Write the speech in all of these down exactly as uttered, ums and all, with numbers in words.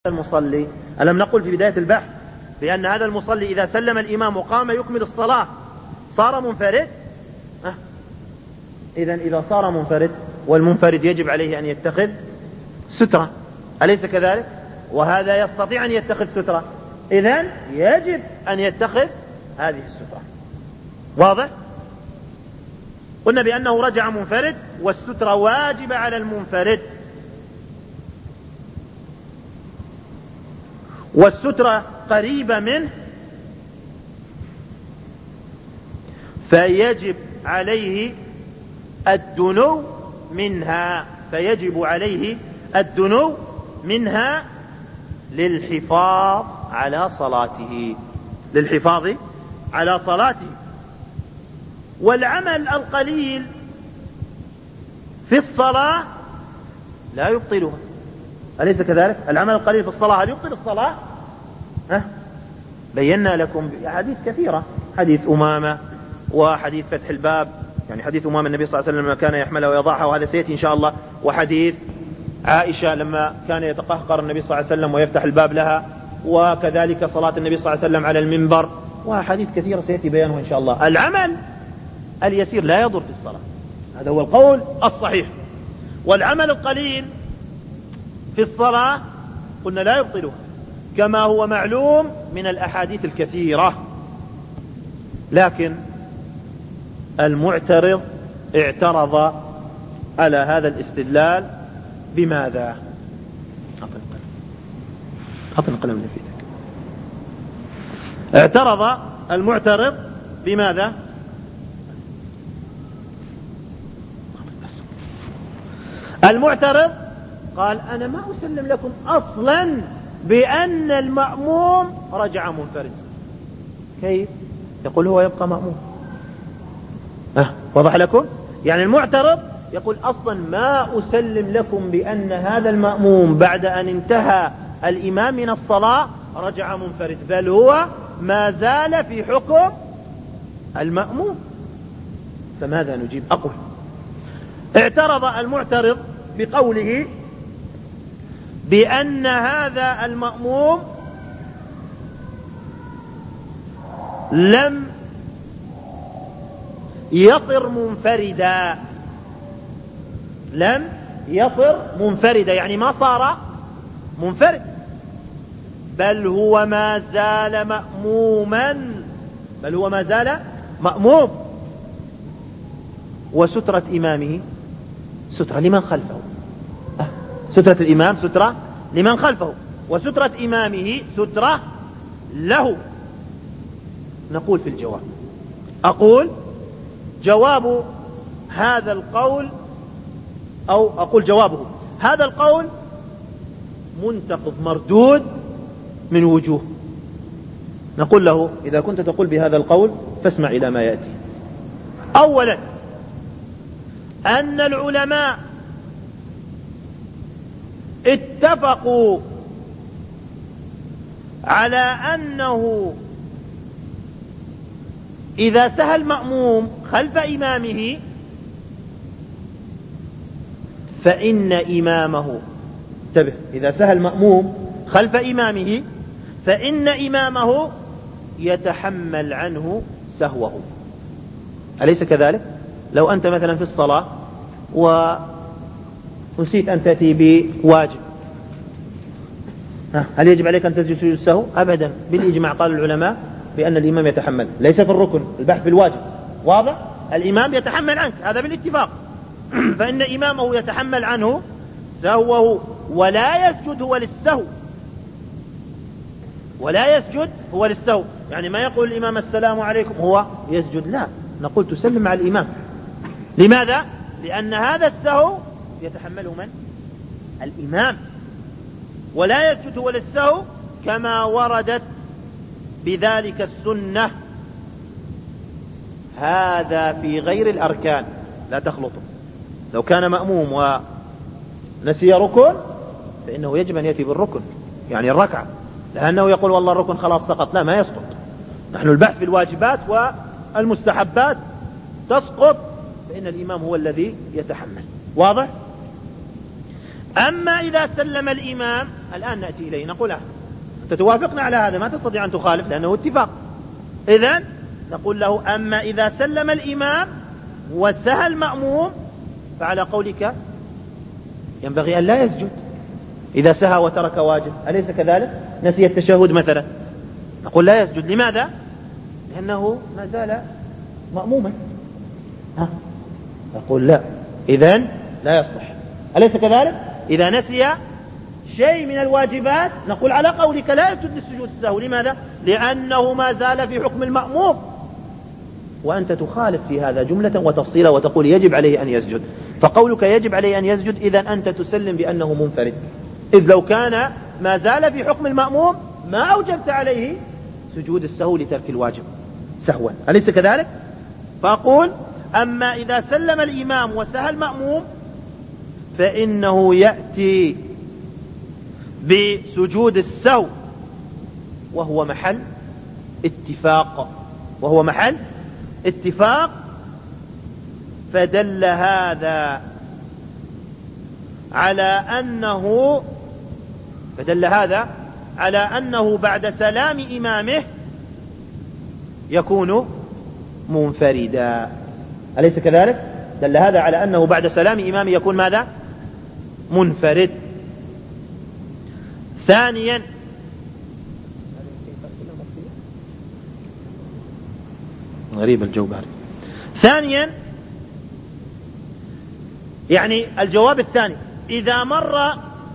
المصلي، ألم نقل في بداية البحث بأن هذا المصلي إذا سلم الإمام وقام يكمل الصلاة صار منفرد؟ أه. إذن إذا صار منفرد والمنفرد يجب عليه أن يتخذ سترة، أليس كذلك؟ وهذا يستطيع أن يتخذ سترة، إذن يجب أن يتخذ هذه السترة. واضح؟ قلنا بأنه رجع منفرد والسترة واجبة على المنفرد، والسترة قريبة منه فيجب عليه الدنو منها فيجب عليه الدنو منها للحفاظ على صلاته للحفاظ على صلاته. والعمل القليل في الصلاة لا يبطلها، أليس كذلك؟ العمل القليل في الصلاة هل يبطل الصلاة؟ أه؟ بينا لكم حديث كثيرة، حديث أمامة وحديث فتح الباب، يعني حديث أمامة النبي صلى الله عليه وسلم لما كان يحملها ويضعها وهذا سيأتي إن شاء الله، وحديث عائشة لما كان يتقهقر النبي صلى الله عليه وسلم ويفتح الباب لها، وكذلك صلاة النبي صلى الله عليه وسلم على المنبر، وحديث كثيرة سيأتي بيانه إن شاء الله. العمل اليسير لا يضر في الصلاة، هذا هو القول الصحيح. والعمل القليل في الصلاة قلنا لا يبطلها كما هو معلوم من الأحاديث الكثيرة. لكن المعترض اعترض على هذا الاستدلال بماذا؟ أعطني القلم اللي في يدك. اعترض المعترض بماذا؟ المعترض قال أنا ما أسلم لكم أصلا بأن المأموم رجع منفرد. كيف؟ يقول هو يبقى مأموم. أه وضح لكم؟ يعني المعترض يقول أصلا ما أسلم لكم بأن هذا المأموم بعد أن انتهى الإمام من الصلاة رجع منفرد، بل هو ما زال في حكم المأموم. فماذا نجيب؟ أقول اعترض المعترض بقوله بأن هذا المأموم لم يصر منفردا لم يصر منفردا يعني ما صار منفرد، بل هو ما زال مأموما بل هو ما زال مأموم وسترة إمامه سترة لمن خلفه. أه. سترة الإمام سترة لمن خلفه، وسترة إمامه سترة له. نقول في الجواب، أقول جواب هذا القول أو أقول جوابه هذا القول منتقض مردود من وجوه. نقول له إذا كنت تقول بهذا القول فاسمع إلى ما يأتي. أولا أن العلماء اتفقوا على أنه إذا سهى المأموم خلف إمامه فإن إمامه انتبه إذا سهى المأموم خلف إمامه فإن إمامه يتحمل عنه سهوه، أليس كذلك؟ لو أنت مثلا في الصلاة ونسيت أن تأتي بواجب، هل يجب عليك أن تسجد سجود السهو؟ أبدا، بالإجماع قال العلماء بأن الإمام يتحمل، ليس في الركن، البحث في الواجب. واضح؟ الإمام يتحمل عنك، هذا بالاتفاق. فإن إمامه يتحمل عنه سهوه ولا يسجد هو للسهو ولا يسجد هو للسهو يعني ما يقول الإمام السلام عليكم هو يسجد، لا، نقول تسلم مع الإمام. لماذا؟ لأن هذا السهو يتحمله من؟ الإمام، ولا يسجد هو للسهو كما وردت بذلك السنة. هذا في غير الأركان، لا تخلطوا. لو كان مأموم ونسي ركن فإنه يجب أن يأتي بالركن، يعني الركعة، لأنه يقول والله الركن خلاص سقط، لا، ما يسقط. نحن البحث في الواجبات والمستحبات تسقط، فإن الإمام هو الذي يتحمل. واضح؟ أما إذا سلم الإمام، الآن نأتي إليه نقول أنت توافقنا على هذا، ما تستطيع أن تخالف لأنه اتفاق. إذن نقول له أما إذا سلم الإمام وسهى المأموم فعلى قولك ينبغي أن لا يسجد إذا سهى وترك واجب، أليس كذلك؟ نسي التشهد مثلا، نقول لا يسجد. لماذا؟ لأنه ما زال مأموما. ها؟ نقول لا، إذن لا يصلح، أليس كذلك؟ إذا نسي شيء من الواجبات نقول على قولك لا يسجد للسجود السهو. لماذا؟ لأنه ما زال في حكم المأموم، وأنت تخالف في هذا جملة وتفصيلا وتقول يجب عليه أن يسجد. فقولك يجب عليه أن يسجد إذن أنت تسلم بأنه منفرد، إذ لو كان ما زال في حكم المأموم ما أوجبت عليه سجود السهو لترك الواجب سهوا، أليس كذلك؟ فأقول أما إذا سلم الإمام وسهى المأموم فإنه يأتي بسجود السهو وهو محل اتفاق، وهو محل اتفاق. فدل هذا على أنه فدل هذا على أنه بعد سلام إمامه يكون منفردا، أليس كذلك؟ دل هذا على أنه بعد سلام إمامه يكون ماذا؟ منفرد. ثانيا غريب الجو بارد. ثانيا يعني الجواب الثاني، إذا مر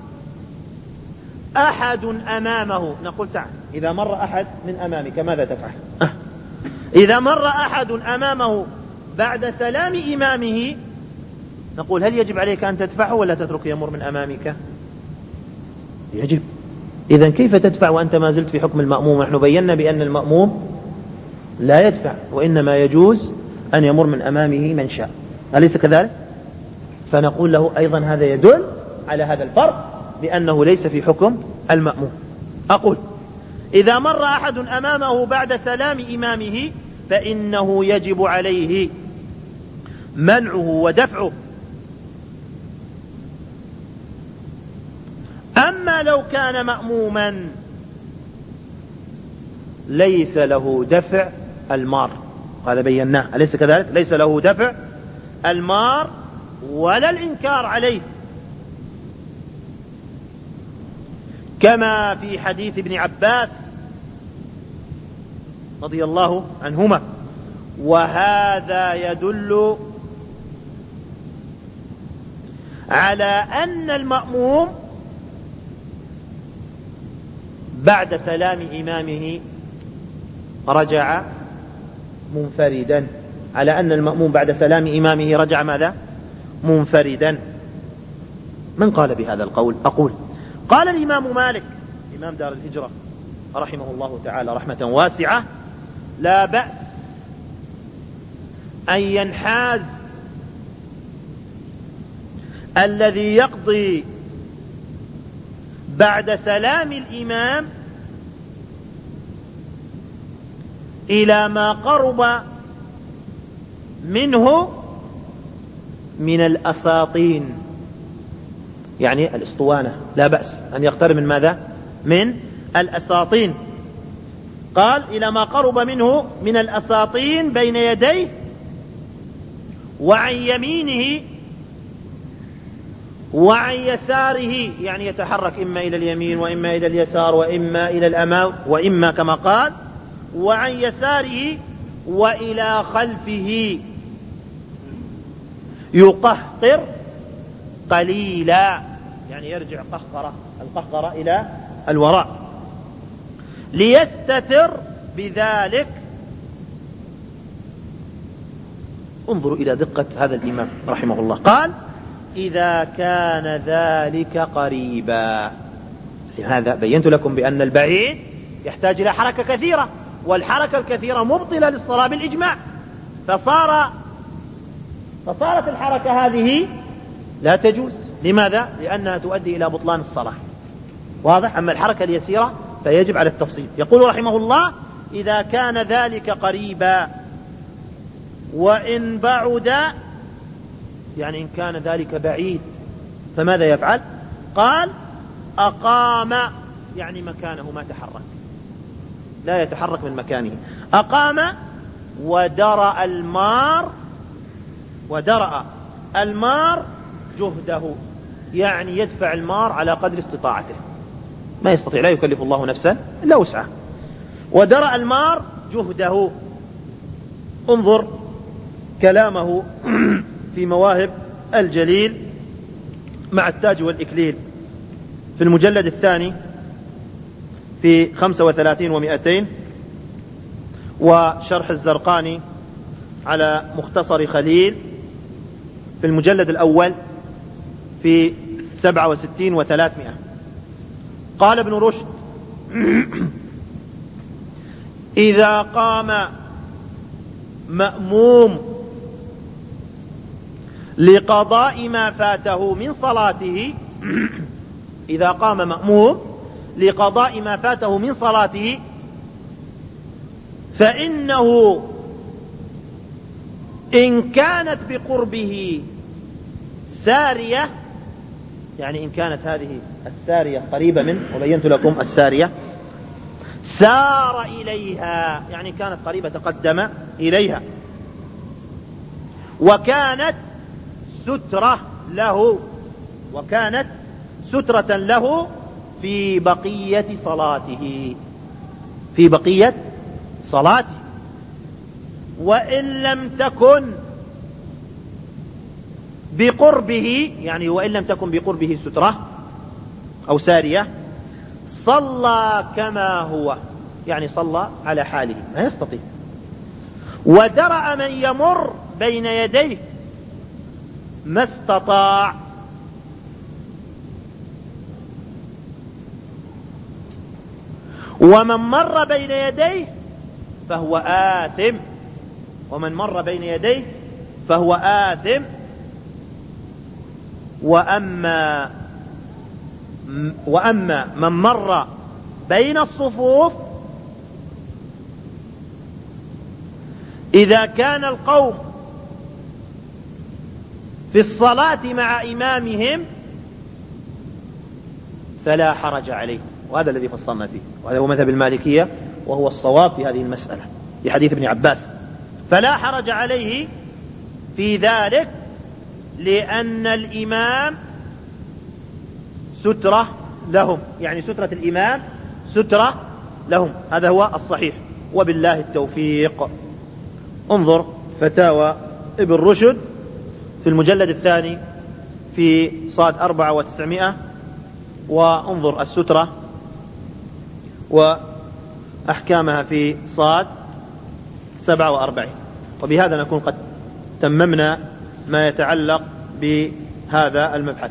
أحد أمامه، نقول تعال إذا مر أحد من أمامك ماذا تفعل؟ أه. إذا مر أحد أمامه بعد سلام إمامه نقول هل يجب عليك أن تدفعه ولا تترك يمر من أمامك؟ يجب. إذن كيف تدفع وأنت ما زلت في حكم المأموم؟ نحن بينا بأن المأموم لا يدفع، وإنما يجوز أن يمر من أمامه من شاء، أليس كذلك؟ فنقول له أيضا هذا يدل على هذا الفرق بأنه ليس في حكم المأموم. أقول إذا مر أحد أمامه بعد سلام إمامه فإنه يجب عليه منعه ودفعه. أما لو كان مأموما ليس له دفع المار، هذا بيناه، أليس كذلك؟ ليس له دفع المار ولا الإنكار عليه، كما في حديث ابن عباس رضي الله عنهما. وهذا يدل على أن المأموم بعد سلام إمامه رجع منفردا، على أن المأموم بعد سلام إمامه رجع ماذا؟ منفردا. من قال بهذا القول؟ أقول قال الإمام مالك إمام دار الهجرة رحمه الله تعالى رحمة واسعة: لا بأس أن ينحاز الذي يقضي بعد سلام الإمام إلى ما قرب منه من الأساطين، يعني الاسطوانة، لا بأس أن يقترب من ماذا؟ من الأساطين. قال إلى ما قرب منه من الأساطين بين يديه وعن يمينه وعن يساره، يعني يتحرك إما إلى اليمين وإما إلى اليسار وإما إلى الأمام وإما كما قال وعن يساره وإلى خلفه، يقهقر قليلا، يعني يرجع قهقرة القهقرة إلى الوراء، ليستتر بذلك. انظروا إلى دقة هذا الإمام رحمه الله. قال إذا كان ذلك قريبا. هذا بينت لكم بأن البعيد يحتاج إلى حركة كثيرة، والحركة الكثيرة مبطلة للصلاة بالإجماع، فصار فصارت الحركة هذه لا تجوز. لماذا؟ لأنها تؤدي إلى بطلان الصلاة، واضح؟ أما الحركة اليسيرة فيجب على التفصيل. يقول رحمه الله: إذا كان ذلك قريبا، وإن بعد، يعني إن كان ذلك بعيد فماذا يفعل؟ قال أقام يعني مكانه ما تحرك، لا يتحرك من مكانه. أقام ودرأ المار، ودرأ المار جهده، يعني يدفع المار على قدر استطاعته، ما يستطيع، لا يكلف الله نفسا إلا وسعها. ودرأ المار جهده. انظر كلامه في مواهب الجليل مع التاج والإكليل في المجلد الثاني في خمسة وثلاثين ومئتين، وشرح الزرقاني على مختصر خليل في المجلد الأول في سبعة وستين وثلاثمائة. قال ابن رشد: إذا قام مأموم لقضاء ما فاته من صلاته إذا قام مأموم لقضاء ما فاته من صلاته فإنه إن كانت بقربه سارية، يعني إن كانت هذه السارية قريبة منه، وبينت لكم السارية، سار إليها، يعني كانت قريبة تقدم إليها، وكانت سترة له، وكانت سترة له في بقية صلاته، في بقية صلاته. وإن لم تكن بقربه، يعني وإن لم تكن بقربه سترة أو سارية، صلى كما هو، يعني صلى على حاله، ما يستطيع. ودرأ من يمر بين يديه ما استطاع، ومن مر بين يديه فهو آثم، ومن مر بين يديه فهو آثم. وأما وأما من مر بين الصفوف إذا كان القوم في الصلاة مع إمامهم فلا حرج عليه، وهذا الذي فصلنا فيه، وهذا هو مذهب المالكية، وهو الصواب في هذه المسألة في حديث ابن عباس. فلا حرج عليه في ذلك، لأن الإمام سترة لهم، يعني سترة الإمام سترة لهم، هذا هو الصحيح، وبالله التوفيق. انظر فتاوى ابن رشد في المجلد الثاني في صاد أربعة وتسعمائة، وانظر السترة وأحكامها في صاد سبعة وأربعين. وبهذا نكون قد تممنا ما يتعلق بهذا المبحث.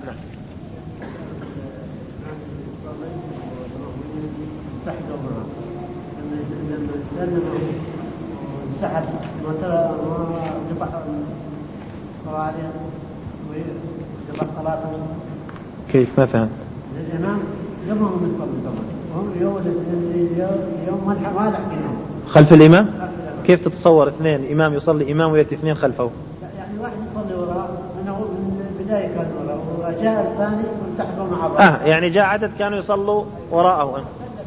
سحب ما ترى ما قطع قوارير وقطع صلاته. كيف؟ ما فهمت. الإمام قبل ما يصلي طبعا، هم يوم يوم ما ما لحقناهم خلف الإمام. كيف تتصور اثنين الإمام يصلي إمام ويأتي اثنين خلفه؟ يعني واحد يصلي وراء من البداية كان وراء، وجاء الثاني والتحقوا مع بعض. آه يعني جاء عدد كانوا يصلوا وراءه.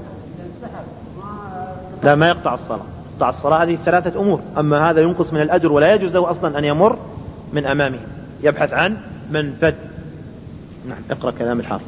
لا، ما يقطع الصلاة. يقطع الصلاة هذه ثلاثة أمور، أما هذا ينقص من الأجر ولا يجوز له أصلا أن يمر من أمامه، يبحث عن منفذ. نعم، اقرأ كلام الحافظ.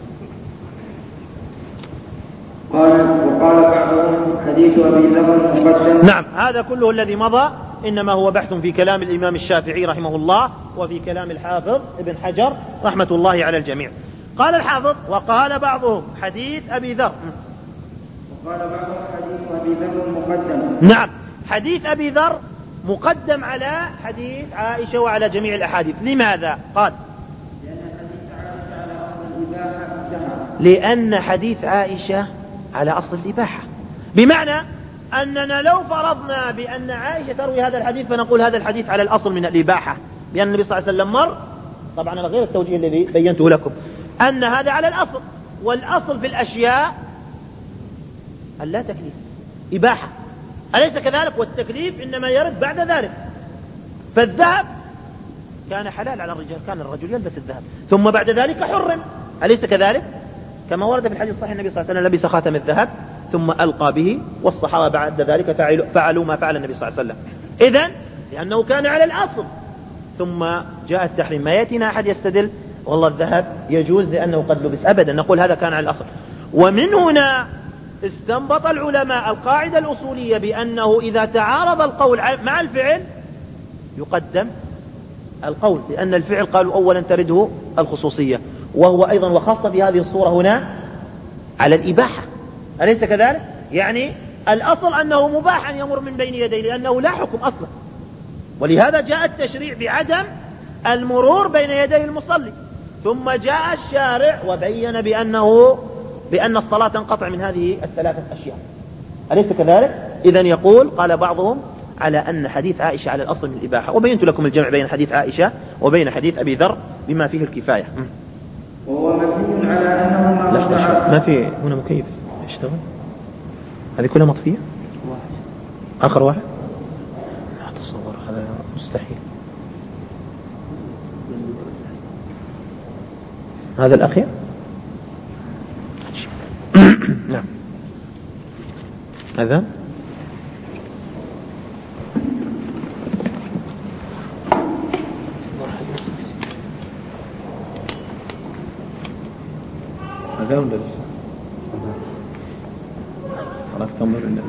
قال وقال بعضهم حديث أبي ذر مقدم. نعم، هذا كله الذي مضى إنما هو بحث في كلام الإمام الشافعي رحمه الله، وفي كلام الحافظ ابن حجر رحمة الله على الجميع. قال الحافظ: وقال بعضهم حديث أبي ذر. وقال بعضهم حديث أبي ذر مقدم. نعم، حديث أبي ذر مقدم على حديث عائشة وعلى جميع الأحاديث. لماذا؟ قال: لأن حديث عائشة على أصل الإباحة، بمعنى أننا لو فرضنا بأن عائشة تروي هذا الحديث فنقول هذا الحديث على الأصل من الإباحة، بأن النبي صلى الله عليه وسلم مر، طبعا على غير التوجيه الذي بينته لكم، أن هذا على الأصل، والأصل في الأشياء اللا تكليف، إباحة، أليس كذلك؟ والتكليف إنما يرد بعد ذلك. فالذهب كان حلال على الرجال، كان الرجل يلبس الذهب، ثم بعد ذلك حرم، أليس كذلك؟ كما ورد في الحديث الصحيح النبي صلى الله عليه وسلم لبس خاتم الذهب ثم ألقى به، والصحابة بعد ذلك فعلوا ما فعل النبي صلى الله عليه وسلم. إذن لأنه كان على الأصل ثم جاء التحريم. ما يأتينا أحد يستدل والله الذهب يجوز لأنه قد لبس، أبدا، نقول هذا كان على الأصل. ومن هنا استنبط العلماء القاعدة الأصولية بأنه إذا تعارض القول مع الفعل يقدم القول، لأن الفعل قالوا أولا ترده الخصوصية، وهو أيضا وخاصة في هذه الصورة هنا على الإباحة، أليس كذلك؟ يعني الأصل أنه مباح أن يمر من بين يديه لأنه لا حكم أصلا، ولهذا جاء التشريع بعدم المرور بين يدي المصلي، ثم جاء الشارع وبين بأنه بأن الصلاة تنقطع من هذه الثلاثة أشياء، أليس كذلك؟ إذن يقول قال بعضهم على أن حديث عائشة على الأصل من الإباحة، وبينت لكم الجمع بين حديث عائشة وبين حديث أبي ذر بما فيه الكفاية. وهو مبني على أنه ما, ما في هنا مكيف يشتغل، هذه كلها مطفية، آخر واحد لا أتصور، هذا مستحيل. هذا الأخير نعم. هذا هذا ولا لسه؟ خلاص كمل لنا.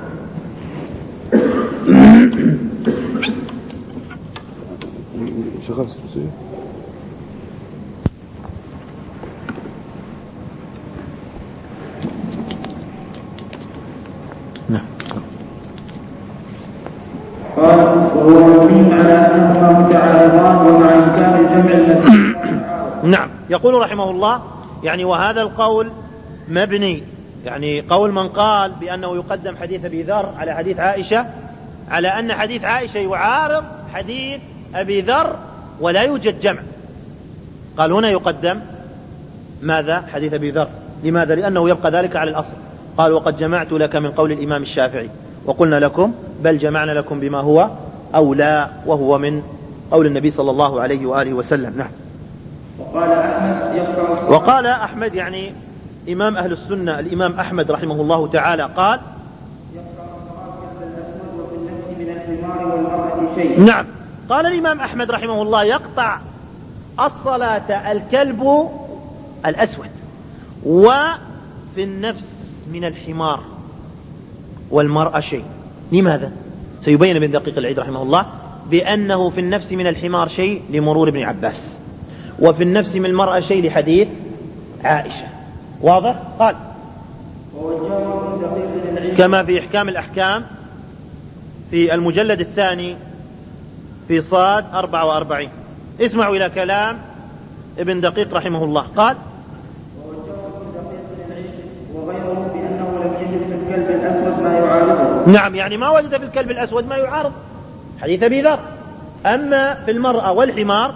شغل سبسي. نعم. قال وهو مبني على أنهما متعارضان ومع إمكان الجمع الذي. نعم. يقول رحمه الله يعني وهذا القول مبني، يعني قول من قال بأنه يقدم حديث أبي ذر على حديث عائشة على أن حديث عائشة يعارض حديث أبي ذر ولا يوجد جمع. قال هنا يقدم ماذا؟ حديث أبي ذر. لماذا؟ لأنه يبقى ذلك على الأصل. قال وقد جمعت لك من قول الإمام الشافعي وقلنا لكم بل جمعنا لكم بما هو أولى وهو من قول النبي صلى الله عليه وآله وسلم. نعم. وقال أحمد يقطع وقال أحمد يعني إمام أهل السنة الإمام أحمد رحمه الله تعالى قال نعم. قال الإمام أحمد رحمه الله يقطع الصلاة الكلب الأسود وفي النفس من الحمار والمرأة شيء. لماذا؟ سيبين ابن دقيق العيد رحمه الله بأنه في النفس من الحمار شيء لمرور ابن عباس، وفي النفس من المرأة شيء لحديث عائشة. واضح؟ قال كما في إحكام الأحكام في المجلد الثاني في صاد أربعة وأربعين. اسمعوا إلى كلام ابن دقيق رحمه الله. قال وغيره بأنه لم يجد في الكلب الأسود ما يعارضه. نعم، يعني ما وجد في الكلب الأسود ما يعارض حديث أبي ذر. أما في المرأة والحمار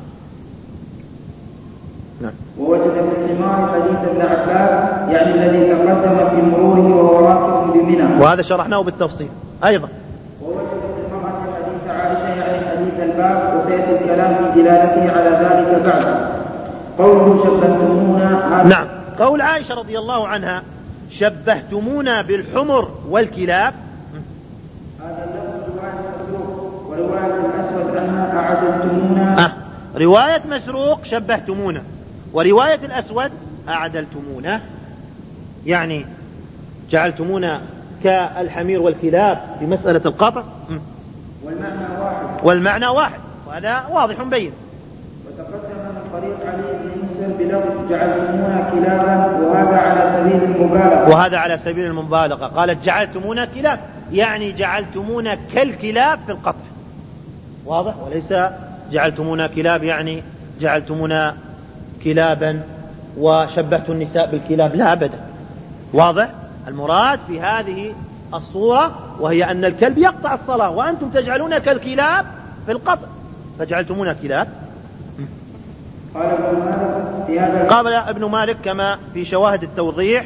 نعم. ووجد في الحمار حديث ابن عباس يعني الذي تقدم في مروره وهو راكب بمنى، وهذا شرحناه بالتفصيل أيضا. ووجد في المرأة حديث عائشة يعني حديث الباب، وسيأتي الكلام في دلالته على ذلك بعد. قوله شبهتمونا نعم، قول عائشة رضي الله عنها شبهتمونا بالحمر والكلاب، هذا اللفظ رواية مسروق، ورواية الأسود أنها أعدلتمونا. أه. رواية مسروق شبهتمونا، ورواية الأسود أعدلتمونا، يعني جعلتمونا كالحمير والكلاب في مسألة القطع، والمعنى واحد والمعنى واحد وهذا واضح بين. وتقدم من طريق علي بن مسلم بلفظ جعلتمونا كلابا، وهذا على سبيل المبالغة. وهذا على سبيل المبالغة. قالت جعلتمونا كلاب يعني جعلتمونا كالكلاب في القطع، واضح، وليس جعلتمونا كلاب يعني جعلتمونا كلابا وشبهت النساء بالكلاب، لا أبدا. واضح. المراد في هذه الصورة وهي أن الكلب يقطع الصلاة وأنتم تجعلون كالكلاب في القطع فجعلتمونا كلاب. قال ابن مالك في هذا قال ابن مالك كما في شواهد التوضيح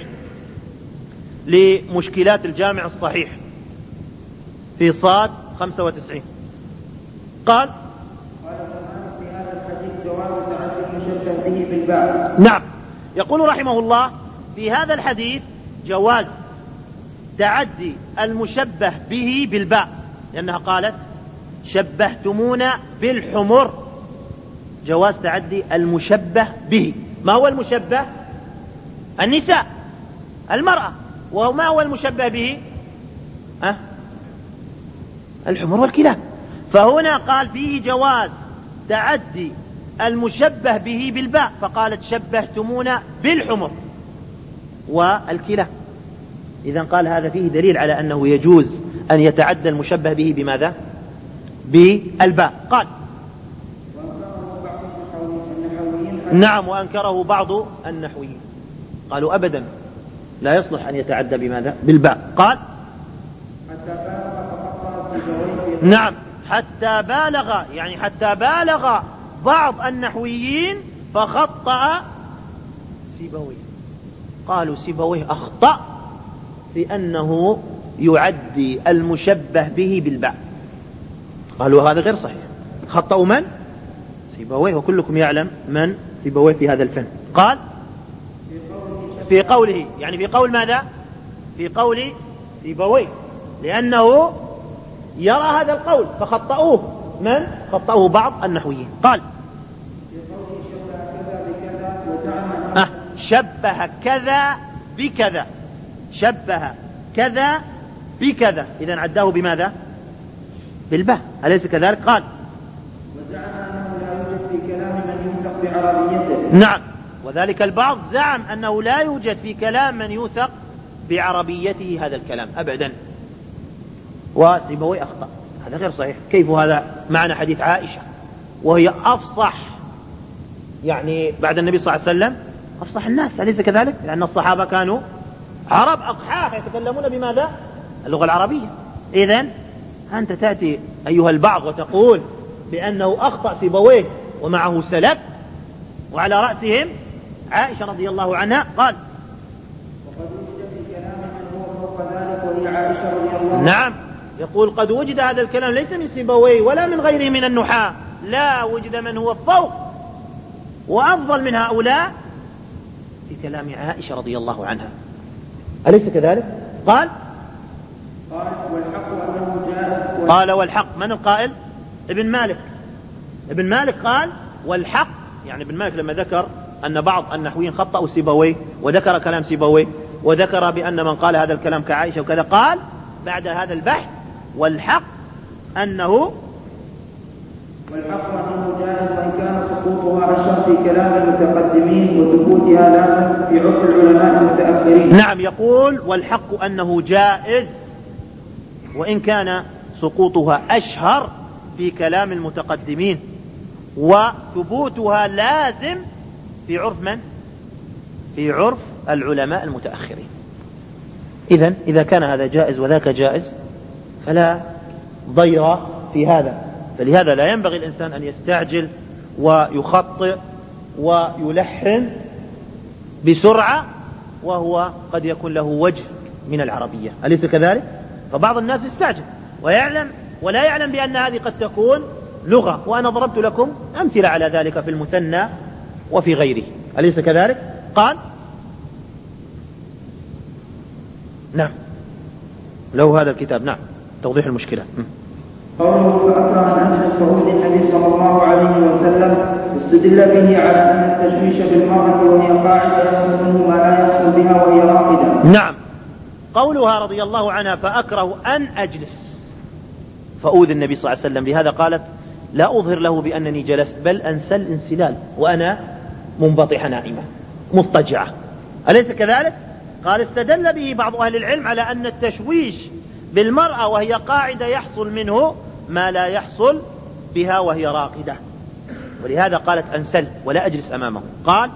لمشكلات الجامع الصحيح في صاد خمسة وتسعين. قال في هذا الحديث جواز تعدد المشبه به بالباء. نعم، يقول رحمه الله في هذا الحديث جواز تعدي المشبه به بالباء، لأنها قالت شبهتمونا بالحمر، جواز تعدي المشبه به. ما هو المشبه؟ النساء، المرأة. وما هو المشبه به؟ أه؟ الحمر والكلاب. فهنا قال فيه جواز تعدي المشبه به بالباء، فقالت شبهتمونا بالحمر والكلاب. إذن قال هذا فيه دليل على أنه يجوز أن يتعدى المشبه به بماذا؟ بالباء. قال نعم، وأنكره بعض النحويين، قالوا أبدا لا يصلح أن يتعدى بماذا؟ بالباء. قال نعم، حتى بالغ، يعني حتى بالغ بعض النحويين فخطأ سيبويه. قالوا سيبويه أخطأ في أنه يعدي المشبه به بالباء، قالوا هذا غير صحيح. خطأوا من؟ سيبويه، وكلكم يعلم من سيبويه في هذا الفن. قال في قوله، يعني في قول ماذا؟ في قول سيبويه، لأنه يرى هذا القول فخطأوه. من؟ خطأوه بعض النحويين. قال أه شبه كذا بكذا، شبه كذا بكذا، إذن عداه بماذا؟ بالباء، أليس كذلك؟ قال وزعم أنه لا يوجد في كلام من يوثق بعربيته. نعم، وذلك البعض زعم أنه لا يوجد في كلام من يوثق بعربيته هذا الكلام أبدا، وسيبويه أخطأ. هذا غير صحيح. كيف هذا؟ معنا حديث عائشة وهي أفصح، يعني بعد النبي صلى الله عليه وسلم أفصح الناس، أليس كذلك؟ لأن الصحابة كانوا عرب أقحاء يتكلمون بماذا؟ اللغة العربية. إذن أنت تأتي أيها البعض وتقول بأنه أخطأ سيبويه ومعه سلف، وعلى رأسهم عائشة رضي الله عنها. قال وقد وجد في كلام من هو فوق ذلك وهي عائشة رضي الله عنها. نعم، يقول قد وجد هذا الكلام ليس من سيبويه ولا من غيره من النحاة، لا، وجد من هو فوق وأفضل من هؤلاء في كلام عائشة رضي الله عنها، أليس كذلك؟ قال قال والحق أنه جاء. قال والحق، من القائل؟ ابن مالك. ابن مالك قال والحق، يعني ابن مالك لما ذكر أن بعض النحويين خطأوا سيبويه وذكر كلام سيبويه وذكر بأن من قال هذا الكلام كعائشة وكذا، قال بعد هذا البحث والحق أنه والحق أنه جائز وإن كان سقوطها أشهر في كلام المتقدمين وثبوتها لا في عرف العلماء المتأخرين. نعم، يقول والحق أنه جائز وإن كان سقوطها أشهر في كلام المتقدمين وثبوتها لازم في عرف من؟ في عرف العلماء المتأخرين. إذن إذا كان هذا جائز وذاك جائز فلا ضير في هذا، فلهذا لا ينبغي الإنسان أن يستعجل ويخطئ ويلحن بسرعة وهو قد يكون له وجه من العربية، أليس كذلك؟ فبعض الناس يستعجل ويعلم ولا يعلم بأن هذه قد تكون لغة، وأنا ضربت لكم أمثلة على ذلك في المثنى وفي غيره، أليس كذلك؟ قال نعم له هذا الكتاب، نعم، توضيح المشكلة. قوله فأكره أن الصعود النبي صلى الله عليه وسلم استدل به على أن التشويش بالمرأة وهي قاعدة يحصل منه ما لا يحصل بها وهي راقدة. نعم، قولها رضي الله عنها فأكره أن أجلس فأوذي النبي صلى الله عليه وسلم، لهذا قالت لا أظهر له بأنني جلست بل أنسى الانسلال وأنا منبطحة نائمة مضطجعة، أليس كذلك؟ قال استدل به بعض أهل العلم على أن التشويش بالمرأة وهي قاعدة يحصل منه ما لا يحصل بها وهي راقدة، ولهذا قالت أنسل ولا أجلس أمامه. قال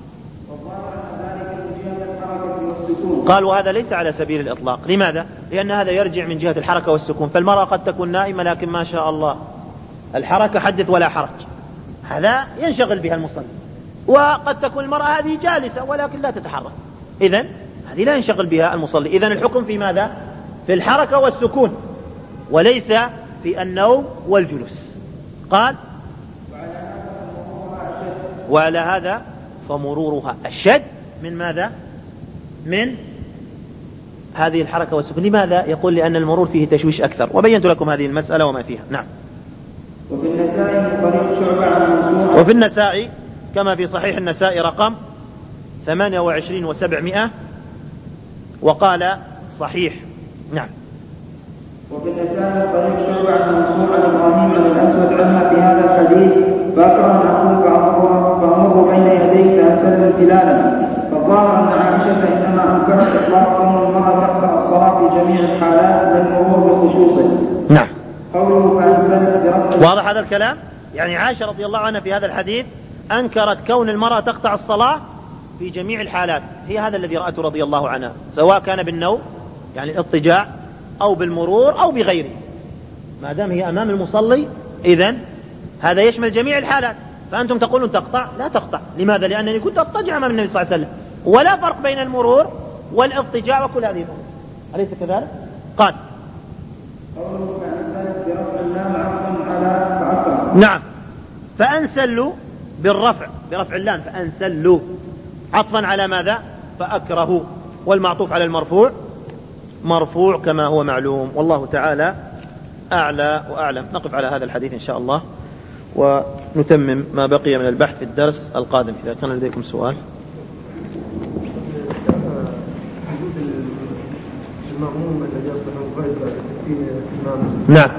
قال وهذا ليس على سبيل الإطلاق. لماذا؟ لأن هذا يرجع من جهة الحركة والسكون، فالمرأة قد تكون نائمة لكن ما شاء الله الحركة حدث ولا حرج، هذا ينشغل بها المصلي، وقد تكون المرأة هذه جالسة ولكن لا تتحرك، إذن هذه لا ينشغل بها المصلي. إذن الحكم في ماذا؟ في الحركة والسكون وليس في النوم والجلوس. قال وعلى هذا فمرورها أشد من ماذا؟ من هذه الحركة والسكون. لماذا؟ يقول لأن المرور فيه تشويش أكثر، وبينت لكم هذه المسألة وما فيها. نعم. وفي النساء طريق شعبة عن منصور. وفي النساء كما في صحيح النساء رقم ثمانية وعشرين وسبعمائة، وقال صحيح. نعم. وفي النساء طريق شعبة عن منصور عن إبراهيم بن الأسود عنها في هذا الحديث: فأكره أن أقول فأمر بين يديك فأسلم سلالا. فقال أن عائشة إنما أنكرت إطلاق كون المرأة تقرأ الصلاة في جميع الحالات بالمرور بخصوصه. نعم. قوله فأنزلت برفع. واضح هذا الكلام؟ يعني عائشة رضي الله عنها في هذا الحديث أنكرت كون المرأة تقطع الصلاة في جميع الحالات، هي هذا الذي رأته رضي الله عنها، سواء كان بالنوم يعني الاضطجاع أو بالمرور أو بغيره، ما دام هي أمام المصلي إذن هذا يشمل جميع الحالات. فأنتم تقولون تقطع، لا تقطع. لماذا؟ لأنني كنت أضطجع أمام النبي صلى الله عليه وسلم، ولا فرق بين المرور والاضطجاع وكل هذه الأمور، أليس كذلك؟ قال قوله فأنزلت برفع اللام عطفا على فأكره. نعم. فأنسلوا بالرفع، برفع اللام فأنسلوا عطفا على ماذا؟ فأكره، والمعطوف على المرفوع مرفوع كما هو معلوم، والله تعالى أعلى وأعلم. نقف على هذا الحديث إن شاء الله ونتمم ما بقي من البحث في الدرس القادم إذا كان لديكم سؤال. المأموم الذي يصبح غير في الإمام. نعم.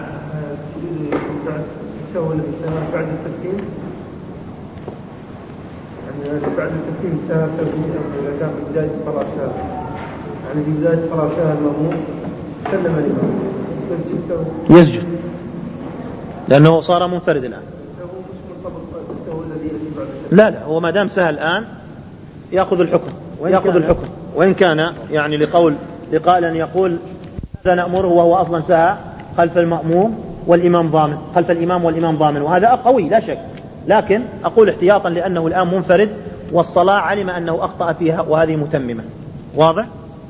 يسوي الإنسان بعد التسليم، يعني بعد التسليم ساعة إذا كان في بداية الصلاة ساعة، يعني في بداية الصلاة ساعة المأموم سلم الإمام يسجد لأنه صار منفرد الآن. لا لا، هو ما دام سهل الآن يأخذ الحكم، يأخذ الحكم وإن كان يعني لقول لقال أن يقول هذا نأمره وهو أصلا سهى خلف المأموم والإمام ضامن، خلف الإمام والإمام ضامن، وهذا قوي لا شك، لكن أقول احتياطا لأنه الآن منفرد والصلاة علم أنه أخطأ فيها وهذه متممة. واضح؟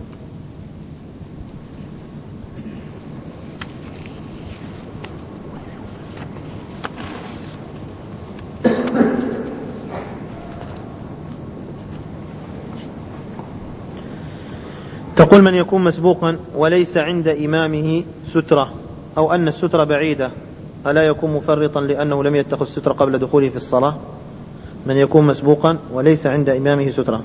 تقول من يكون مسبوقا وليس عند إمامه سترة أو أن السترة بعيدة ألا يكون مفرطا لأنه لم يتخذ سترة قبل دخوله في الصلاة؟ من يكون مسبوقا وليس عند إمامه سترة،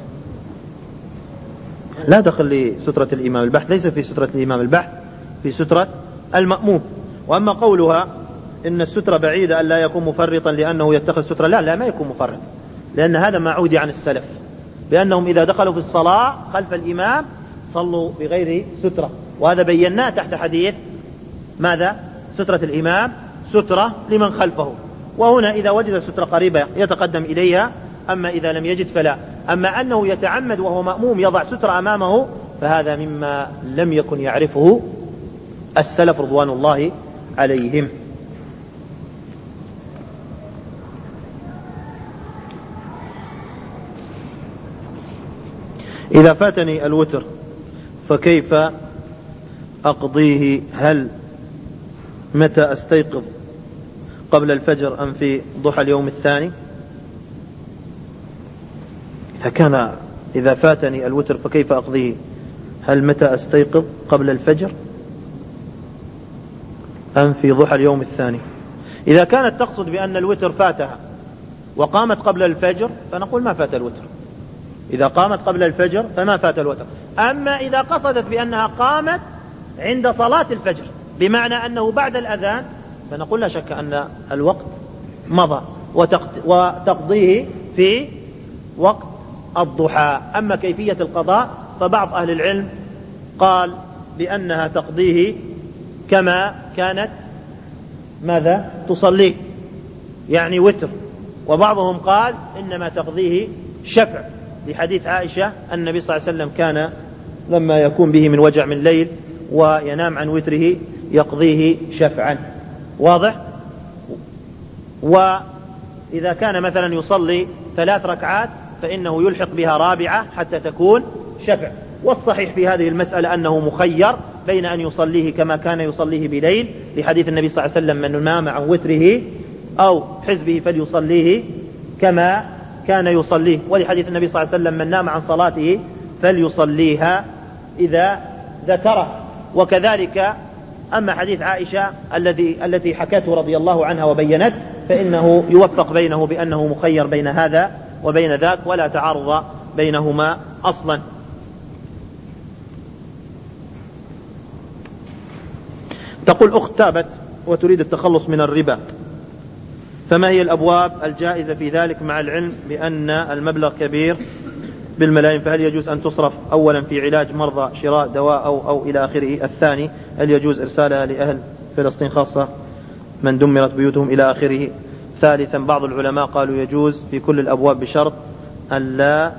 لا دخل لسترة الإمام، البحث ليس في سترة الإمام، البحث في سترة المأموم. وأما قولها إن السترة بعيدة ألا يكون مفرطا لأنه يتخذ سترة، لا لا ما يكون مفرط، لأن هذا ما عودي عن السلف بأنهم إذا دخلوا في الصلاة خلف الإمام صلوا بغير سترة، وهذا بيناه تحت حديث ماذا؟ سترة الإمام سترة لمن خلفه. وهنا إذا وجد سترة قريبة يتقدم إليها، أما إذا لم يجد فلا. أما أنه يتعمد وهو مأموم يضع سترة أمامه فهذا مما لم يكن يعرفه السلف رضوان الله عليهم. إذا فاتني الوتر فكيف أقضيه؟ هل متى أستيقظ قبل الفجر أم في ضحى اليوم الثاني؟ إذا كان إذا فاتني الوتر فكيف أقضيه؟ هل متى أستيقظ قبل الفجر أم في ضحى اليوم الثاني؟ إذا كانت تقصد بأن الوتر فاتها وقامت قبل الفجر فنقول ما فات الوتر، إذا قامت قبل الفجر فما فات الوتر. أما إذا قصدت بأنها قامت عند صلاة الفجر بمعنى أنه بعد الأذان فنقول لا شك أن الوقت مضى وتقضيه في وقت الضحى. أما كيفية القضاء فبعض أهل العلم قال بأنها تقضيه كما كانت ماذا تصليه، يعني وتر، وبعضهم قال إنما تقضيه شفع لحديث عائشة النبي صلى الله عليه وسلم كان لما يكون به من وجع من ليل وينام عن وتره يقضيه شفعا. واضح؟ وإذا كان مثلا يصلي ثلاث ركعات فإنه يلحق بها رابعة حتى تكون شفع. والصحيح في هذه المسألة أنه مخير بين أن يصليه كما كان يصليه بليل لحديث النبي صلى الله عليه وسلم من نام عن وتره أو حزبه فليصليه كما كان يصليه، ولحديث النبي صلى الله عليه وسلم من نام عن صلاته فليصليها إذا ذكره. وكذلك أما حديث عائشة الذي التي حكته رضي الله عنها وبينت، فإنه يوفق بينه بأنه مخير بين هذا وبين ذاك ولا تعارض بينهما أصلا. تقول أخت تابت وتريد التخلص من الربا، فما هي الأبواب الجائزة في ذلك مع العلم بأن المبلغ كبير بالملايين؟ فهل يجوز أن تصرف أولا في علاج مرضى، شراء دواء أو, أو إلى آخره؟ الثاني هل يجوز إرسالها لأهل فلسطين خاصة من دمرت بيوتهم إلى آخره؟ ثالثا بعض العلماء قالوا يجوز في كل الأبواب بشرط أن لا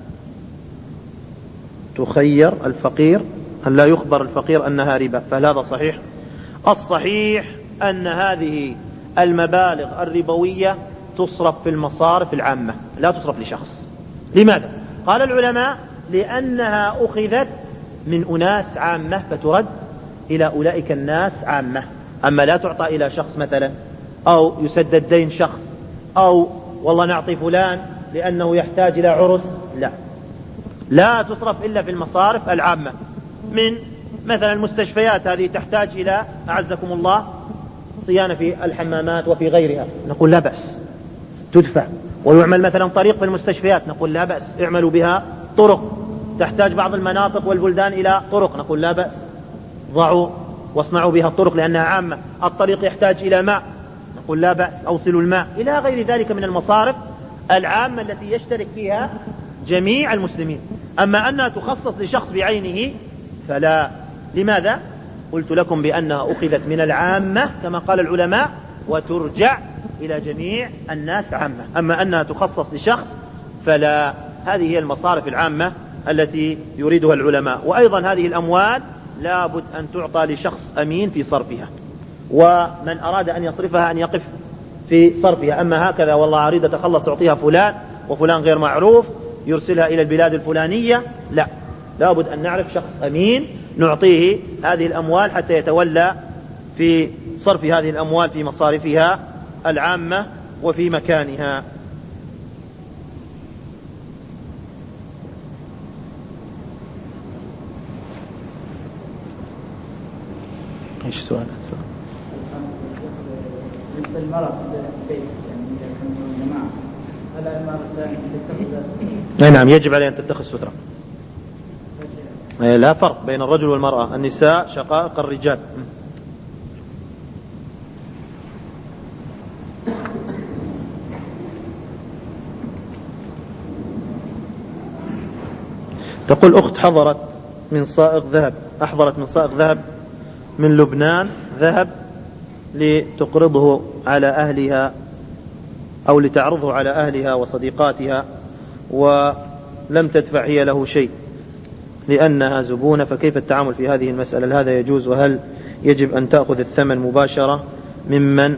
تخير الفقير، أن لا يخبر الفقير أنها ربا، فهل هذا صحيح؟ الصحيح أن هذه المبالغ الربوية تصرف في المصارف العامة لا تصرف لشخص. لماذا؟ قال العلماء لأنها أخذت من أناس عامة فترد إلى أولئك الناس عامة، أما لا تعطى إلى شخص مثلا، أو يسدد دين شخص، أو والله نعطي فلان لأنه يحتاج إلى عرس، لا لا تصرف إلا في المصارف العامة. من مثلا المستشفيات هذه تحتاج إلى أعزكم الله صيانة في الحمامات وفي غيرها، نقول لا بأس تدفع. ويعمل مثلا طريق في المستشفيات، نقول لا بأس اعملوا بها طرق. تحتاج بعض المناطق والبلدان إلى طرق، نقول لا بأس ضعوا واصنعوا بها الطرق لأنها عامة. الطريق يحتاج إلى ماء، نقول لا بأس أوصلوا الماء، إلى غير ذلك من المصارف العامة التي يشترك فيها جميع المسلمين. أما أنها تخصص لشخص بعينه فلا. لماذا؟ قلت لكم بأنها أخذت من العامة كما قال العلماء وترجع إلى جميع الناس عامة. أما أنها تخصص لشخص فلا. هذه هي المصارف العامة التي يريدها العلماء. وأيضا هذه الأموال لابد أن تعطى لشخص أمين في صرفها، ومن أراد أن يصرفها أن يقف في صرفها. أما هكذا والله أريد أتخلص أعطيها فلان وفلان غير معروف يرسلها إلى البلاد الفلانية، لا، لابد أن نعرف شخص أمين نعطيه هذه الأموال حتى يتولى في صرف هذه الأموال في مصارفها العامة وفي مكانها. ايش سؤال؟ بالنسبه للمرأة في البيت يعني اذا كانوا جماعة، هل المرأة تتخذ؟ نعم يجب عليها ان تتخذ سترة. لا فرق بين الرجل والمرأة، النساء شقائق الرجال. تقول أخت حضرت من سائق ذهب أحضرت من سائق ذهب من لبنان ذهب لتقرضه على أهلها أو لتعرضه على أهلها وصديقاتها، ولم تدفع هي له شيء لأنها زبونة، فكيف التعامل في هذه المسألة؟ هذا يجوز؟ وهل يجب أن تأخذ الثمن مباشرة ممن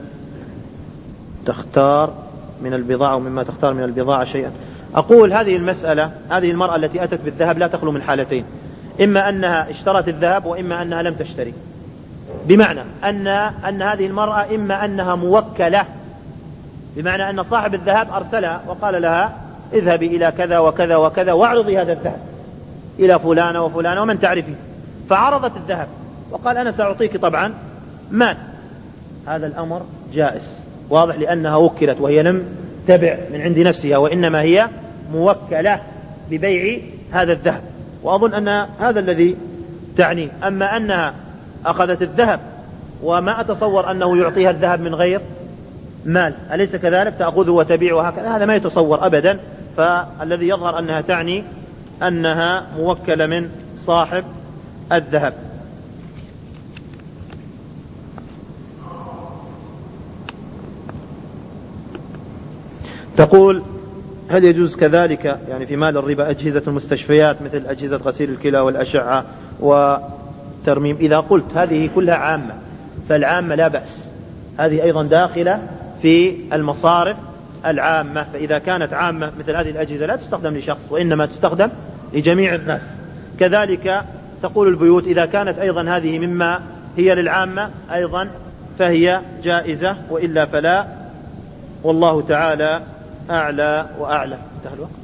تختار من البضاعة ومما تختار من البضاعة شيئا؟ أقول هذه المسألة، هذه المرأة التي أتت بالذهب لا تخلو من حالتين، إما أنها اشترت الذهب وإما أنها لم تشتري. بمعنى أن, أن هذه المرأة إما أنها موكلة، بمعنى أن صاحب الذهب أرسلها وقال لها اذهبي إلى كذا وكذا وكذا واعرضي هذا الذهب إلى فلانة وفلانة ومن تعرفين، فعرضت الذهب وقال أنا سأعطيك طبعا مال. هذا الأمر جائز واضح، لأنها وكلت وهي لم تبع من عند نفسها، وإنما هي موكلة ببيع هذا الذهب، وأظن أن هذا الذي تعنيه. أما أنها أخذت الذهب وما أتصور أنه يعطيها الذهب من غير مال، أليس كذلك؟ تأخذه وتبيعه هكذا، هذا ما يتصور أبدا. فالذي يظهر أنها تعني أنها موكلة من صاحب الذهب. تقول هل يجوز كذلك يعني في مال الربا أجهزة المستشفيات مثل أجهزة غسيل الكلى والأشعة وترميم؟ إذا قلت هذه كلها عامة فالعامة لا بأس، هذه أيضا داخلة في المصارف العامة. فإذا كانت عامة مثل هذه الأجهزة لا تستخدم لشخص وإنما تستخدم لجميع الناس. كذلك تقول البيوت إذا كانت أيضا هذه مما هي للعامة أيضا فهي جائزة، وإلا فلا، والله تعالى أعلى وأعلى. انتهى الوقت.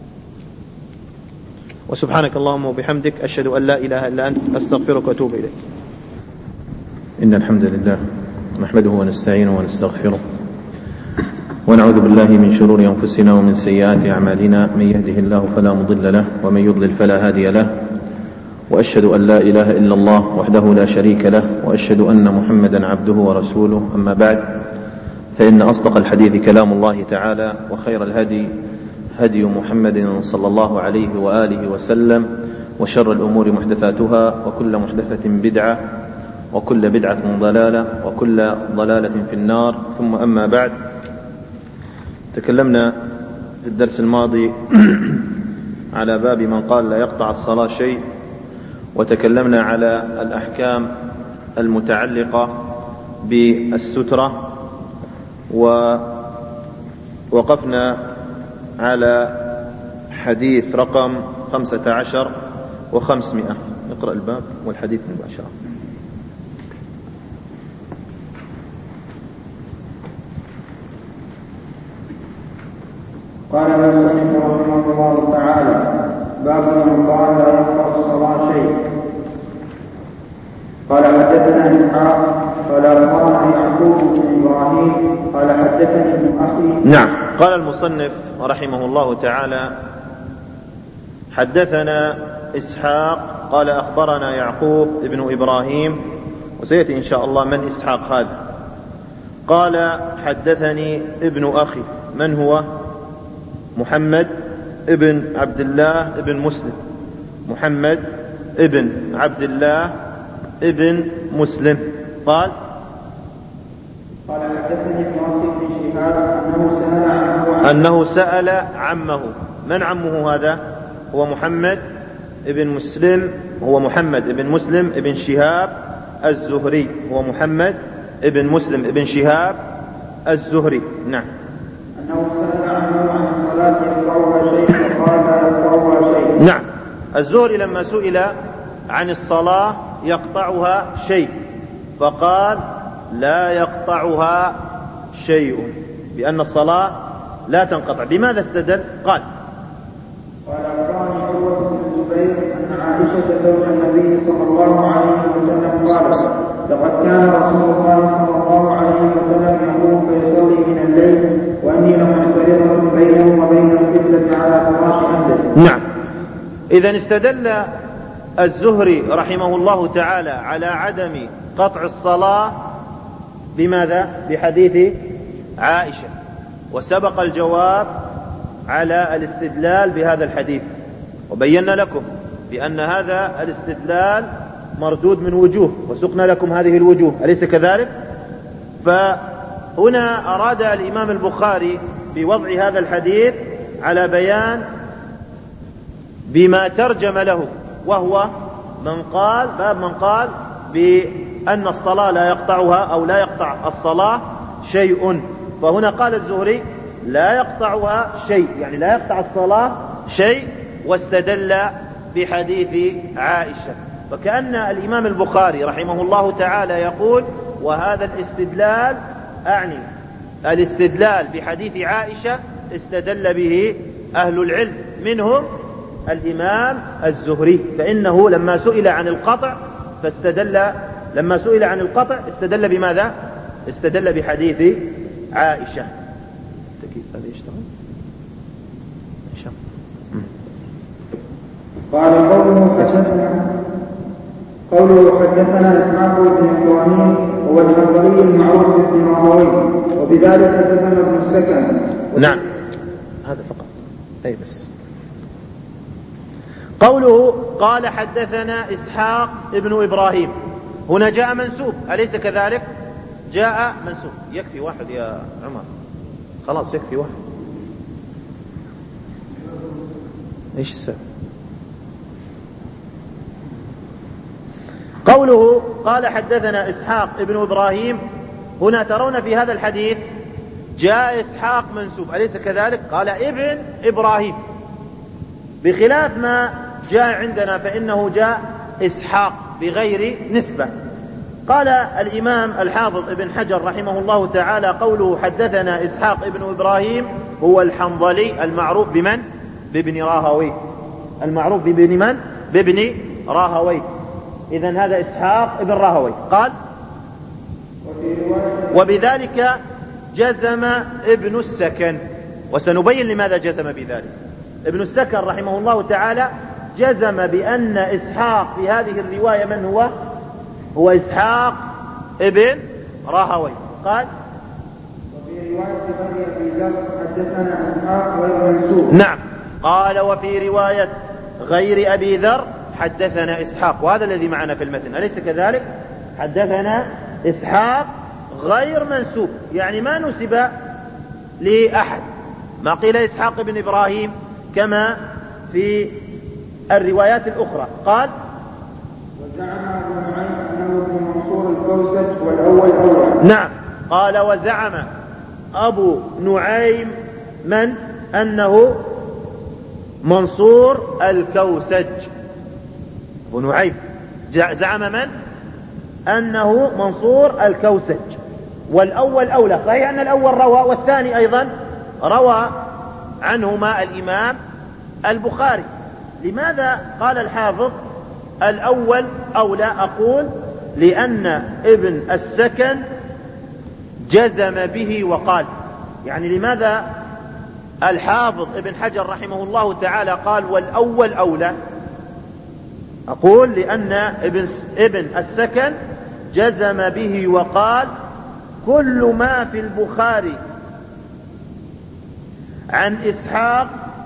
وسبحانك اللهم وبحمدك أشهد أن لا إله إلا أنت أستغفرك وأتوب إليك. إن الحمد لله نحمده ونستعينه ونستغفره ونعوذ بالله من شرور أنفسنا ومن سيئات أعمالنا، من يهده الله فلا مضل له ومن يضلل فلا هادي له، وأشهد أن لا إله إلا الله وحده لا شريك له، وأشهد أن محمدا عبده ورسوله. أما بعد، فإن أصدق الحديث كلام الله تعالى، وخير الهدي هدي محمد صلى الله عليه وآله وسلم، وشر الأمور محدثاتها، وكل محدثة بدعة، وكل بدعة ضلالة، وكل ضلالة في النار. ثم أما بعد، تكلمنا في الدرس الماضي على باب من قال لا يقطع الصلاة شيء، وتكلمنا على الأحكام المتعلقة بالسترة، ووقفنا على حديث رقم خمسة عشر وخمسمائة. اقرأ الباب والحديث مباشرة. قال المصنف رحمه الله تعالى: باب من قال لا يقطع الصلاة شيء. قال حدثنا إسحاق قال أخبرنا يعقوب بن إبراهيم قال حدثني ابن أخي. نعم. قال المصنف رحمه الله تعالى: حدثنا إسحاق قال أخبرنا يعقوب بن إبراهيم، وسيأتي إن شاء الله من إسحاق هذا. قال حدثني ابن أخي. من هو؟ محمد ابن عبد الله ابن مسلم. محمد ابن عبد الله ابن مسلم. قال قال حدثني ابن أخي بن شهاب أنه سأل عمه أنه سأل عمه. من عمه هذا؟ هو محمد ابن مسلم هو محمد ابن مسلم ابن شهاب الزهري. هو محمد ابن مسلم ابن شهاب الزهري. نعم. أنه سأل عمه عن الصلاة يقطعها شيء فقال لا يقطعها شيء. نعم. الزهري لما سئل عن الصلاة يقطعها شيء فقال لا يقطعها شيء، بأن الصلاة لا تنقطع. بماذا استدل؟ قال قال أخبرني عروة بن الزبير أن عائشة زوج النبي صلى الله عليه وسلم قالت: لقد كان رسول الله صلى الله عليه وسلم يقوم فيصلي من الليل وأني لمعترضة بينه وبين القبلة على فراش أهله. نعم. إذن استدل الزهري رحمه الله تعالى على عدم قطع الصلاة بماذا؟ بحديث عائشة، وسبق الجواب على الاستدلال بهذا الحديث، وبينا لكم بأن هذا الاستدلال مردود من وجوه، وسقنا لكم هذه الوجوه، أليس كذلك؟ فهنا أراد الإمام البخاري بوضع هذا الحديث على بيان بما ترجم له، وهو من قال باب من قال بأن الصلاة لا يقطعها أو لا يقطع الصلاة شيء. فهنا قال الزهري لا يقطعها شيء، يعني لا يقطع الصلاة شيء، واستدل بحديث عائشة. فكأن الإمام البخاري رحمه الله تعالى يقول: وهذا الاستدلال أعني الاستدلال بحديث عائشة استدل به أهل العلم، منهم الإمام الزهري، فإنه لما سئل عن القطع فاستدل لما سئل عن القطع استدل بماذا؟ استدل بحديث عائشة. قال قوله حدثنا قوله حدثنا إسحاق بن إبراهيم هو الحنظلي المعروف بن راهويه، وبذلك تزن ابن السكن. نعم، هذا فقط. أي بس. قوله قال حدثنا إسحاق ابن إبراهيم، هنا جاء منسوب، أليس كذلك؟ جاء منسوب. يكفي واحد يا عمر، خلاص يكفي واحد. ايش السبب؟ قوله قال حدثنا إسحاق ابن إبراهيم، هنا ترون في هذا الحديث جاء إسحاق منسوب، أليس كذلك؟ قال ابن إبراهيم، بخلاف ما جاء عندنا فإنه جاء إسحاق بغير نسبة. قال الإمام الحافظ ابن حجر رحمه الله تعالى: قوله حدثنا إسحاق ابن إبراهيم هو الحنظلي المعروف بمن؟ بابن راهويه، المعروف بابن من؟ بابن راهويه. إذن هذا إسحاق ابن راهويه. قال وبذلك جزم ابن السكن، وسنبين لماذا جزم بذلك. ابن السكن رحمه الله تعالى جزم بأن إسحاق في هذه الرواية من هو؟ هو إسحاق ابن راهويه. قال وفي رواية بني أبي ذر حدثنا إسحاق غير منسوب. نعم، قال وفي رواية غير أبي ذر حدثنا إسحاق، وهذا الذي معنا في المتن، أليس كذلك؟ حدثنا إسحاق غير منسوب، يعني ما نسب لأحد، ما قيل إسحاق بن إبراهيم كما في الروايات الأخرى. قال وزعم أبو نعيم أنه ابن منصور الكوسج والأول أولى. نعم، قال وزعم أبو نعيم من؟ أنه منصور الكوسج. أبو نعيم زعم من؟ أنه منصور الكوسج والأول أولى. صحيح أن الأول روى والثاني أيضا روى عنهما الإمام البخاري. لماذا قال الحافظ الأول أولى؟ أقول لأن ابن السكن جزم به وقال، يعني لماذا الحافظ ابن حجر رحمه الله تعالى قال والأول أولى؟ أقول لأن ابن, ابن السكن جزم به وقال كل ما في البخاري عن إسحاق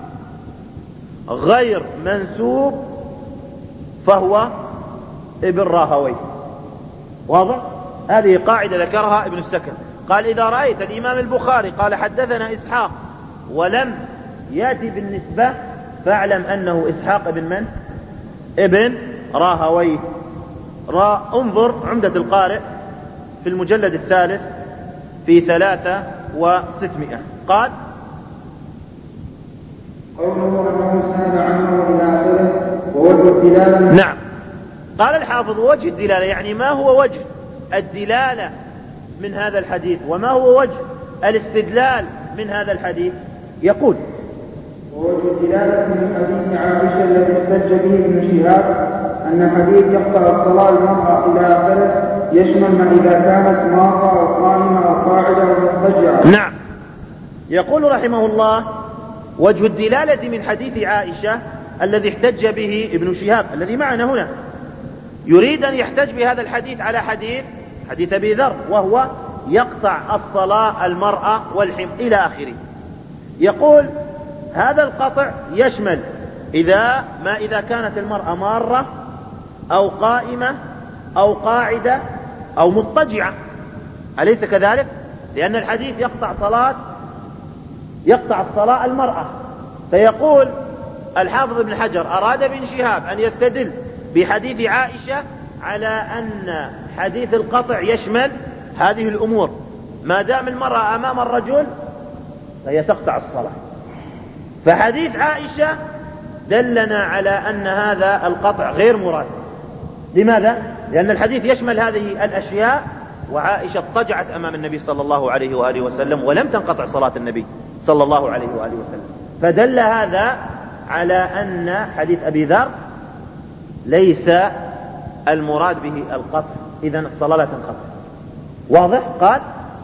غير منسوب فهو ابن راهويه. واضح؟ هذه قاعدة ذكرها ابن السكن. قال إذا رأيت الإمام البخاري قال حدثنا إسحاق ولم يأتي بالنسبة فاعلم أنه إسحاق ابن من؟ ابن راهويه. را انظر عمدة القارئ في المجلد الثالث في ثلاثة وستمائة. قال قوله أنه سأل عنه إلى آخره ووجه الدلالة. نعم، قال الحافظ وجه الدلالة، يعني ما هو وجه الدلالة من هذا الحديث وما هو وجه الاستدلال من هذا الحديث؟ يقول ووجه الدلالة من حديث عائشة الذي احتج به ابن شهاب أن حديث يقطع الصلاة المرأة إلى آخره يشمل ما إذا كانت مارة أو قائمة أو قاعدة أو مضطجعة. نعم، يقول رحمه الله وجه الدلالة من حديث عائشة الذي احتج به ابن شهاب الذي معنا هنا، يريد أن يحتج بهذا الحديث على حديث حديث أبي ذر وهو يقطع الصلاة المرأة والحم إلى آخره. يقول هذا القطع يشمل إذا ما إذا كانت المرأة مارة أو قائمة أو قاعدة أو مضطجعة، أليس كذلك؟ لأن الحديث يقطع صلاة يقطع الصلاة المرأة. فيقول الحافظ ابن حجر أراد ابن شهاب أن يستدل بحديث عائشة على أن حديث القطع يشمل هذه الأمور، ما دام المرأة أمام الرجل فهي تقطع الصلاة. فحديث عائشة دلنا على أن هذا القطع غير مراد. لماذا؟ لأن الحديث يشمل هذه الأشياء، وعائشة اضطجعت أمام النبي صلى الله عليه وآله وسلم ولم تنقطع صلاة النبي صلى الله عليه وآله وسلم. فدل هذا على أن حديث أبي ذر ليس المراد به القطع، إذن الصلاة لا تنقطع. واضح؟ قال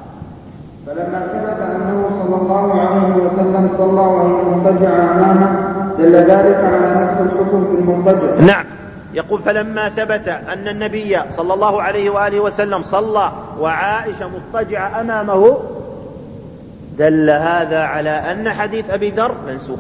فلما ثبت أنه صلى الله عليه وسلم صلى وهي مضطجعة أمامه دل ذلك على نفس الحكم في المضطجع. نعم، يقول فلما ثبت أن النبي صلى الله عليه وآله وسلم صلى وعائشة مضطجعة أمامه دل هذا على أن حديث أبي ذر منسوخ.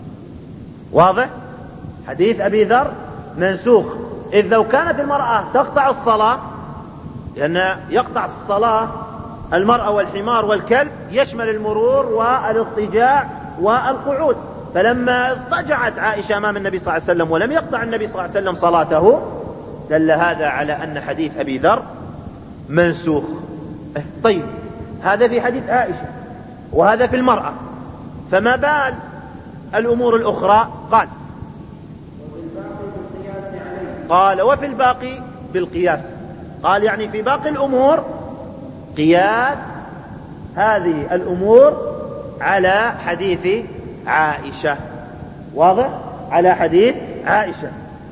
واضح؟ حديث أبي ذر منسوخ، إذ لو كانت المرأة تقطع الصلاة، لأن يقطع الصلاة المرأة والحمار والكلب يشمل المرور والاضطجاع والقعود، فلما اضطجعت عائشة أمام النبي صلى الله عليه وسلم ولم يقطع النبي صلى الله عليه وسلم صلاته دل هذا على أن حديث أبي ذر منسوخ. طيب، هذا في حديث عائشة وهذا في المرأة، فما بال الأمور الأخرى؟ قال قال وفي الباقي بالقياس. قال يعني في باقي الأمور قياس هذه الأمور على حديث عائشة. واضح؟ على حديث عائشة.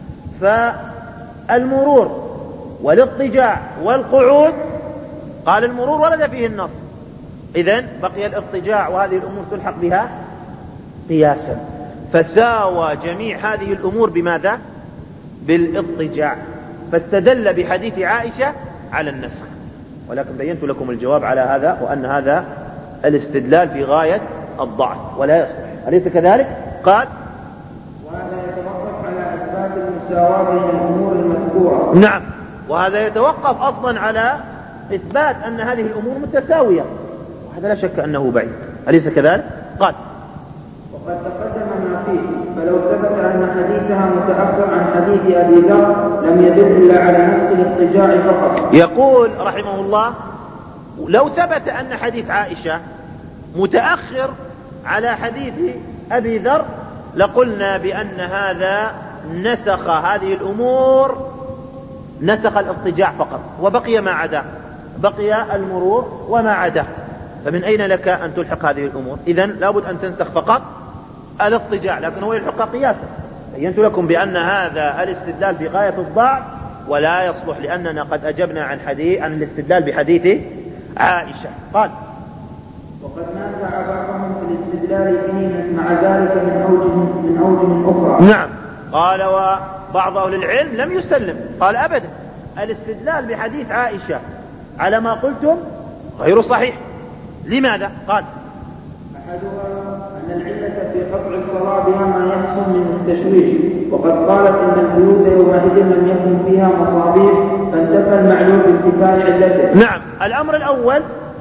فالمرور والاضطجاع والقعود، قال المرور ورد فيه النص، إذن بقي الاضطجاع وهذه الأمور تلحق بها قياسا، فساوى جميع هذه الأمور بماذا؟ بالاضطجاع، فاستدل بحديث عائشة على النسخ. ولكن بينت لكم الجواب على هذا، وأن هذا الاستدلال في غاية الضعف ولا يصلح، أليس كذلك؟ قال وهذا يتوقف على إثبات المساواة بين الأمور المذكورة. نعم، وهذا يتوقف أصلا على إثبات أن هذه الأمور متساوية، وهذا لا شك أنه بعيد، أليس كذلك؟ قال وقد تقدم ما فيه، فلو ثبت أن حديثها متأخر عن حديث أبي ذر لم يدل إلا على نسخ الاضطجاع فقط. يقول رحمه الله: لو ثبت أن حديث عائشة متأخر على حديث أبي ذر لقلنا بأن هذا نسخ هذه الأمور، نسخ الاضطجاع فقط، وبقي ما عداه، بقي المرور وما عداه، فمن أين لك أن تلحق هذه الأمور؟ إذن لابد أن تنسخ فقط الاضطجاع، لكن هو يلحق قياسا. بينت لكم بأن هذا الاستدلال في غاية الضعف ولا يصلح، لأننا قد أجبنا عن حديث عن الاستدلال بحديث عائشة. قال وقد نازع بعضهم في الاستدلال فيه مع ذلك من أوجه من أوجه أخرى. نعم، قال وبعض أهل العلم لم يسلم، قال أبدا، الاستدلال بحديث عائشة على ما قلتم غير صحيح. لماذا؟ قال أحدها أن العلة في قطع الصلاة بها ما يحصل من التشويش، وقد قالت إن البيوت يومئذ لم يكن فيها مصابيح فانتفى المعلوم بانتفاء علته. نعم، الأمر الأول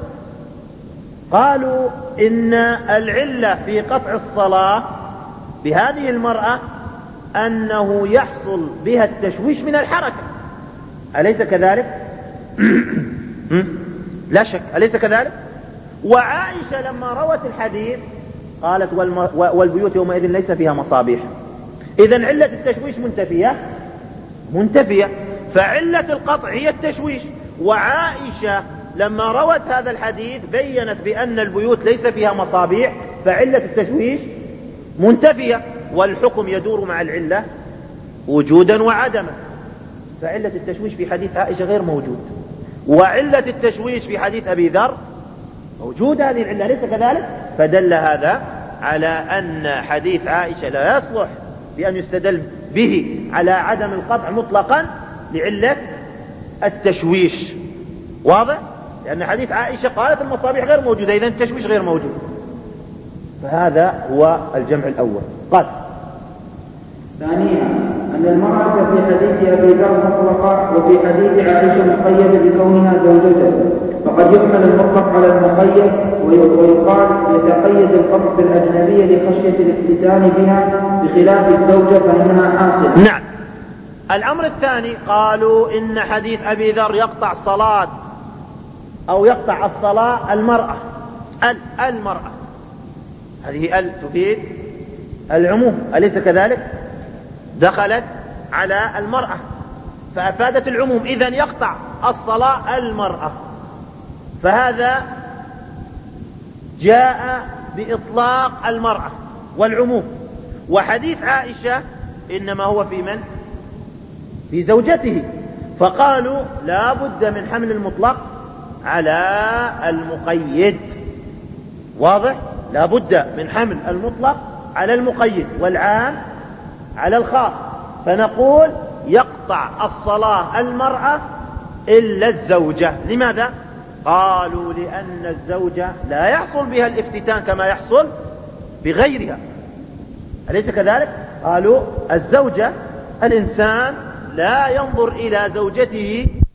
قالوا إن العلة في قطع الصلاة بهذه المرأة أنه يحصل بها التشويش من الحركة، أليس كذلك؟ لا شك، أليس كذلك؟ وعائشة لما روت الحديث قالت والبيوت يومئذ ليس فيها مصابيح، إذن علة التشويش منتفية منتفية، فعلة القطع هي التشويش. وعائشة لما روت هذا الحديث بيّنت بأن البيوت ليس فيها مصابيح، فعلة التشويش منتفية، والحكم يدور مع العلة وجودا وعدما، فعلة التشويش في حديث عائشة غير موجود، وعلة التشويش في حديث أبي ذر موجود، هذه العلة، ليس كذلك؟ فدل هذا على أن حديث عائشة لا يصلح بأن يستدل به على عدم القطع مطلقا لعلة التشويش. واضح؟ لأن حديث عائشة قالت المصابيح غير موجودة، إذن التشويش غير موجود، فهذا هو الجمع الأول. قال ثانيا أن المرأة في حديث أبي ذر مطلقة، وفي حديث عائشة مقيدة بكونها زوجته، فقد يحمل المطلق على المقيد، ويقال يتقيد القطع بالأجنبية لخشية الافتتان بها، بخلاف الزوجة فإنها حاصلة. نعم. الأمر الثاني قالوا إن حديث أبي ذر يقطع صلاة أو يقطع الصلاة المرأة، ال المرأة هذه ال تفيد العموم، أليس كذلك؟ دخلت على المرأة فأفادت العموم، إذن يقطع الصلاة المرأة، فهذا جاء بإطلاق المرأة والعموم. وحديث عائشة إنما هو في من؟ في زوجته، فقالوا لا بد من حمل المطلق على المقيد. واضح؟ لا بد من حمل المطلق على المقيد والعام على الخاص، فنقول يقطع الصلاة المرأة إلا الزوجة. لماذا؟ قالوا لأن الزوجة لا يحصل بها الافتتان كما يحصل بغيرها، أليس كذلك؟ قالوا الزوجة الإنسان لا ينظر إلى زوجته